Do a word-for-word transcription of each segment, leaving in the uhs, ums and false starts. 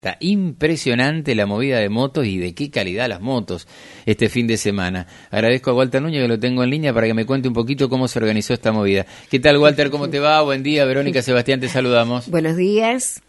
Está impresionante la movida de motos y de qué calidad las motos este fin de semana. Agradezco a Walter Núñez que lo tengo en línea para que me cuente un poquito cómo se organizó esta movida. ¿Qué tal, Walter? ¿Cómo te va? Buen día. Verónica, Sebastián, te saludamos. Buenos días.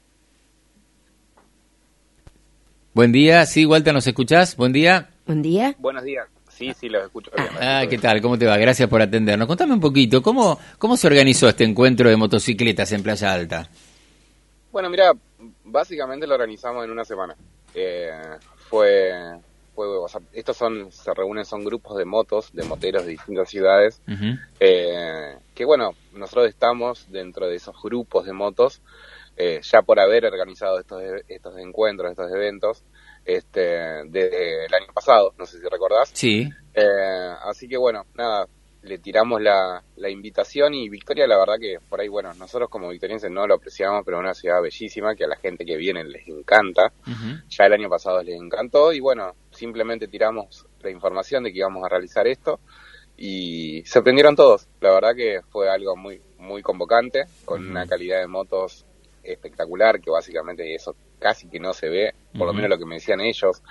Buen día. Sí, Walter, ¿nos escuchás? Buen día. Buen día. Buenos días. Sí, sí, los escucho bien. Ah, ¿qué tal? ¿Cómo te va? Gracias por atendernos. Contame un poquito, ¿cómo, cómo se organizó este encuentro de motocicletas en Playa Alta? Bueno, mira, básicamente lo organizamos en una semana. Eh, fue, fue, o sea, estos son, se reúnen, son grupos de motos, de moteros de distintas ciudades, uh-huh. eh, que bueno, nosotros estamos dentro de esos grupos de motos, eh, ya por haber organizado estos, estos encuentros, estos eventos, este, desde el año pasado, no sé si recordás. Sí. Eh, así que bueno, nada, le tiramos la, la invitación y Victoria, la verdad que por ahí, bueno, nosotros como victorienses no lo apreciamos, pero es una ciudad bellísima que a la gente que viene les encanta. Uh-huh. Ya el año pasado les encantó y bueno, simplemente tiramos la información de que íbamos a realizar esto y se prendieron todos. La verdad que fue algo muy, muy convocante, con uh-huh. una calidad de motos espectacular, que básicamente eso casi que no se ve, por uh-huh. lo menos lo que me decían ellos.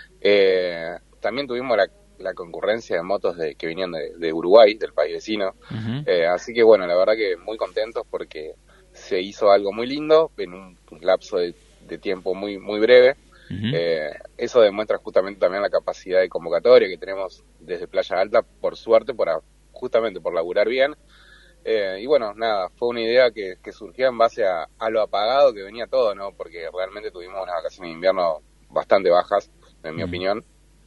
Eh, también tuvimos la la concurrencia de motos de, que venían de, de Uruguay, del país vecino. Uh-huh. Eh, así que bueno, la verdad que muy contentos porque se hizo algo muy lindo en un lapso de, de tiempo muy muy breve. Uh-huh. Eh, eso demuestra justamente también la capacidad de convocatoria que tenemos desde Playa Alta, por suerte, por a, justamente por laburar bien. Eh, y bueno, nada, fue una idea que, que surgió en base a, a lo apagado que venía todo, ¿no? Porque realmente tuvimos unas vacaciones de invierno bastante bajas, en mi uh-huh. opinión.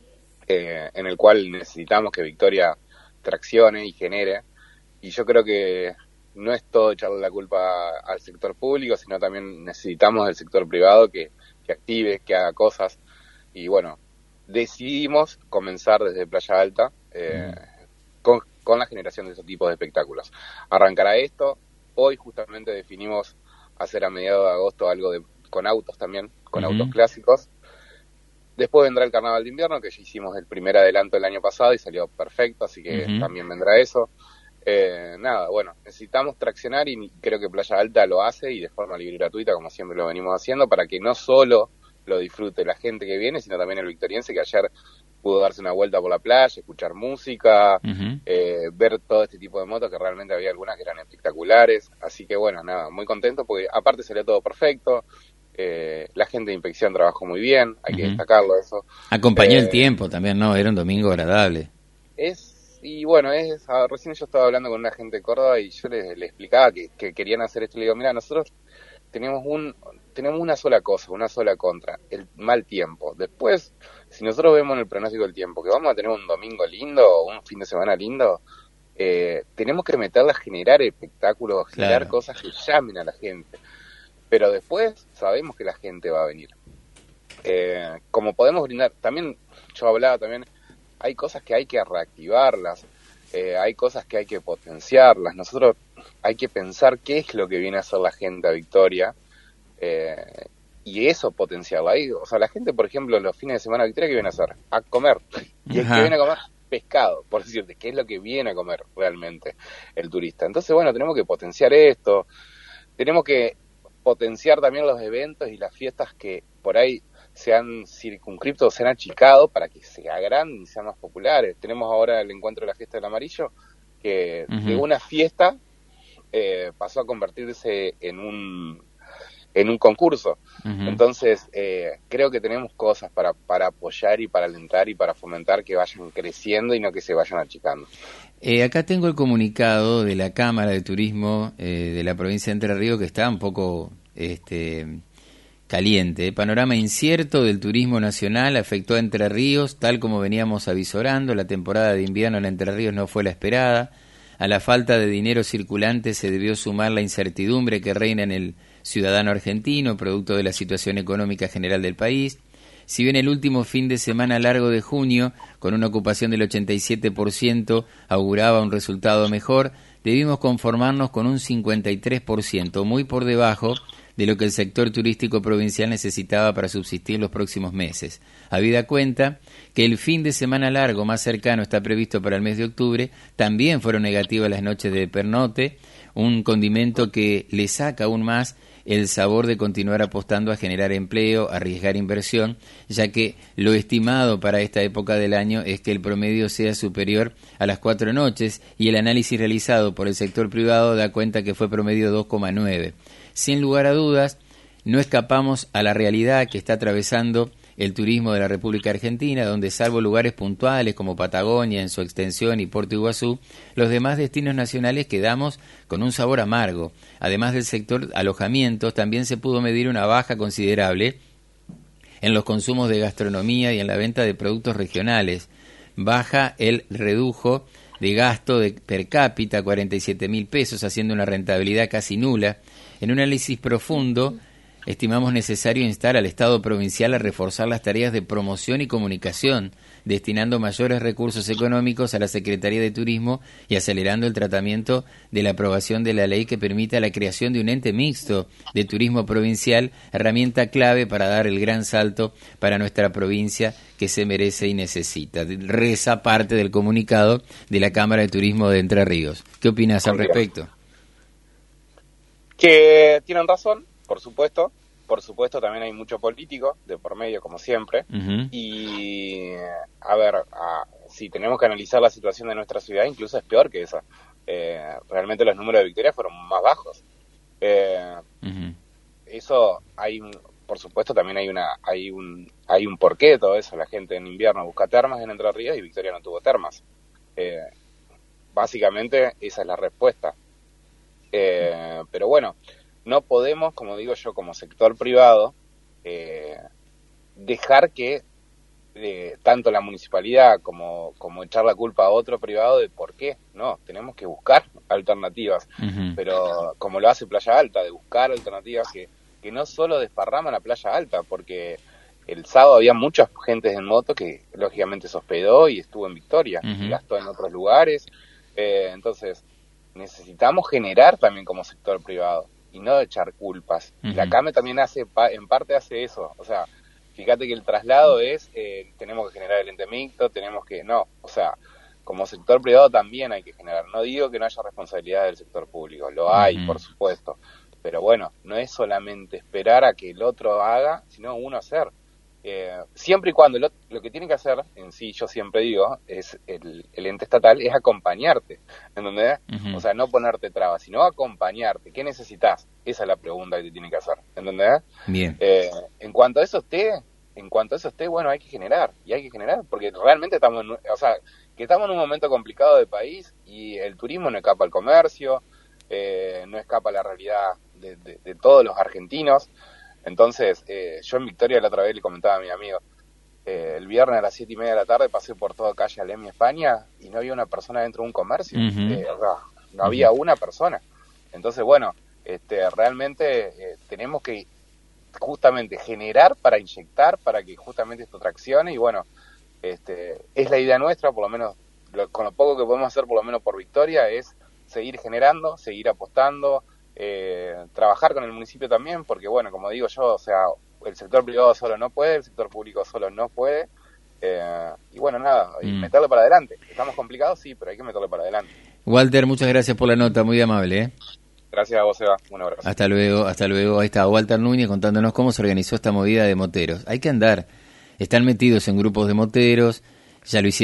Eh, en el cual necesitamos que Victoria traccione y genere, y yo creo que no es todo echarle la culpa al sector público, sino también necesitamos del sector privado que, que active, que haga cosas, y bueno, decidimos comenzar desde Playa Alta eh, mm. con, con la generación de esos tipos de espectáculos. Arrancará esto, hoy justamente definimos hacer a mediados de agosto algo de, con autos también, con uh-huh. autos clásicos. Después vendrá el Carnaval de Invierno, que ya hicimos el primer adelanto el año pasado y salió perfecto, así que uh-huh. también vendrá eso. Eh, nada, bueno, necesitamos traccionar y creo que Playa Alta lo hace y de forma libre y gratuita, como siempre lo venimos haciendo, para que no solo lo disfrute la gente que viene, sino también el victoriense que ayer pudo darse una vuelta por la playa, escuchar música, uh-huh. eh, ver todo este tipo de motos, que realmente había algunas que eran espectaculares. Así que bueno, nada, muy contento porque aparte salió todo perfecto. Eh, la gente de inspección trabajó muy bien, hay uh-huh. que destacarlo eso. Acompañó eh, el tiempo también, ¿no? Era un domingo agradable. Es, y bueno, es a, recién yo estaba hablando con una gente de Córdoba y yo les, les explicaba que, que querían hacer esto y le digo, mira, nosotros tenemos un tenemos una sola cosa, una sola contra, el mal tiempo. Después, si nosotros vemos en el pronóstico del tiempo que vamos a tener un domingo lindo o un fin de semana lindo, eh, tenemos que meterla a generar espectáculos, a generar claro. cosas que llamen a la gente. Pero después sabemos que la gente va a venir. Eh, como podemos brindar, también yo hablaba también, hay cosas que hay que reactivarlas, eh, hay cosas que hay que potenciarlas. Nosotros hay que pensar qué es lo que viene a hacer la gente a Victoria eh, y eso potenciarlo. Ahí, o sea, la gente, por ejemplo, los fines de semana a Victoria, ¿qué viene a hacer? A comer. Y el que viene a comer pescado, por decirte, ¿qué es lo que viene a comer realmente el turista? Entonces, bueno, tenemos que potenciar esto, tenemos que potenciar también los eventos y las fiestas que por ahí se han circunscrito o se han achicado para que se agranden y sean más populares. Tenemos ahora el encuentro de la fiesta del amarillo, que uh-huh. de una fiesta eh, pasó a convertirse en un en un concurso. Uh-huh. Entonces, eh, creo que tenemos cosas para, para apoyar y para alentar y para fomentar que vayan creciendo y no que se vayan achicando. Eh, acá tengo el comunicado de la Cámara de Turismo eh, de la provincia de Entre Ríos, que está un poco este, caliente. Panorama incierto del turismo nacional afectó a Entre Ríos, tal como veníamos avisorando. La temporada de invierno en Entre Ríos no fue la esperada. A la falta de dinero circulante se debió sumar la incertidumbre que reina en el ciudadano argentino, producto de la situación económica general del país. Si bien el último fin de semana largo de junio, con una ocupación del ochenta y siete por ciento, auguraba un resultado mejor, debimos conformarnos con un cincuenta y tres por ciento, muy por debajo de lo que el sector turístico provincial necesitaba para subsistir los próximos meses. Habida cuenta que el fin de semana largo más cercano está previsto para el mes de octubre, también fueron negativas las noches de pernote, un condimento que le saca aún más el sabor de continuar apostando a generar empleo, arriesgar inversión, ya que lo estimado para esta época del año es que el promedio sea superior a las cuatro noches y el análisis realizado por el sector privado da cuenta que fue promedio dos coma nueve. Sin lugar a dudas, no escapamos a la realidad que está atravesando el turismo de la República Argentina, donde salvo lugares puntuales como Patagonia en su extensión y Puerto Iguazú, los demás destinos nacionales quedamos con un sabor amargo. Además del sector alojamientos, también se pudo medir una baja considerable en los consumos de gastronomía y en la venta de productos regionales. Baja el redujo de gasto de per cápita, cuarenta y siete mil pesos, haciendo una rentabilidad casi nula. En un análisis profundo, estimamos necesario instar al Estado provincial a reforzar las tareas de promoción y comunicación, destinando mayores recursos económicos a la Secretaría de Turismo y acelerando el tratamiento de la aprobación de la ley que permita la creación de un ente mixto de turismo provincial, herramienta clave para dar el gran salto para nuestra provincia que se merece y necesita. Reza parte del comunicado de la Cámara de Turismo de Entre Ríos. ¿Qué opinas al respecto? Que tienen razón. Por supuesto, por supuesto también hay mucho político de por medio, como siempre, uh-huh. y a ver, a, si tenemos que analizar la situación de nuestra ciudad, incluso es peor que esa. Eh, realmente los números de victorias fueron más bajos. Eh, uh-huh. Eso hay, por supuesto, también hay una, hay un, hay un porqué de todo eso. La gente en invierno busca termas en Entre Ríos y Victoria no tuvo termas. Eh, básicamente esa es la respuesta. Eh, pero bueno. No podemos, como digo yo, como sector privado, eh, dejar que eh, tanto la municipalidad como, como echar la culpa a otro privado de por qué. No, tenemos que buscar alternativas, uh-huh. pero como lo hace Playa Alta, de buscar alternativas que, que no solo desparraman a Playa Alta, porque el sábado había mucha gente en moto que lógicamente se hospedó y estuvo en Victoria, uh-huh. y gastó en otros lugares. Eh, entonces, necesitamos generar también como sector privado y no echar culpas. Uh-huh. La CAME también hace, en parte hace eso, o sea, fíjate que el traslado es, eh, tenemos que generar el ente mixto, tenemos que, no, o sea, como sector privado también hay que generar, no digo que no haya responsabilidad del sector público, lo hay, uh-huh. por supuesto, pero bueno, no es solamente esperar a que el otro haga, sino uno hacer. Eh, siempre y cuando lo, lo que tiene que hacer en sí, yo siempre digo, es el, el ente estatal es acompañarte, ¿entendés? Uh-huh. O sea, no ponerte trabas, sino acompañarte. ¿Qué necesitas? Esa es la pregunta que te tiene que hacer, ¿entendés? Bien. Eh, en cuanto a eso esté, en cuanto a eso esté, bueno, hay que generar, y hay que generar, porque realmente estamos, en, o sea, que estamos en un momento complicado del país y el turismo no escapa al comercio, eh, no escapa a la realidad de, de, de todos los argentinos. Entonces, eh, yo en Victoria la otra vez le comentaba a mi amigo, eh, el viernes a las siete y media de la tarde pasé por toda calle Alem, España, y no había una persona dentro de un comercio, uh-huh. eh, o sea, no uh-huh. había una persona. Entonces, bueno, este, realmente eh, tenemos que justamente generar para inyectar, para que justamente esto traccione, y bueno, este, es la idea nuestra, por lo menos, lo, con lo poco que podemos hacer, por lo menos por Victoria, es seguir generando, seguir apostando, Eh, trabajar con el municipio también, porque bueno, como digo yo, o sea, el sector privado solo no puede, el sector público solo no puede, eh, y bueno, nada, y mm. meterle para adelante. Estamos complicados, sí, pero hay que meterle para adelante. Walter, muchas gracias por la nota, muy amable, ¿eh? Gracias a vos, Eva, un abrazo. Hasta luego, hasta luego. Ahí está Walter Núñez contándonos cómo se organizó esta movida de moteros. Hay que andar, están metidos en grupos de moteros, ya lo hicieron.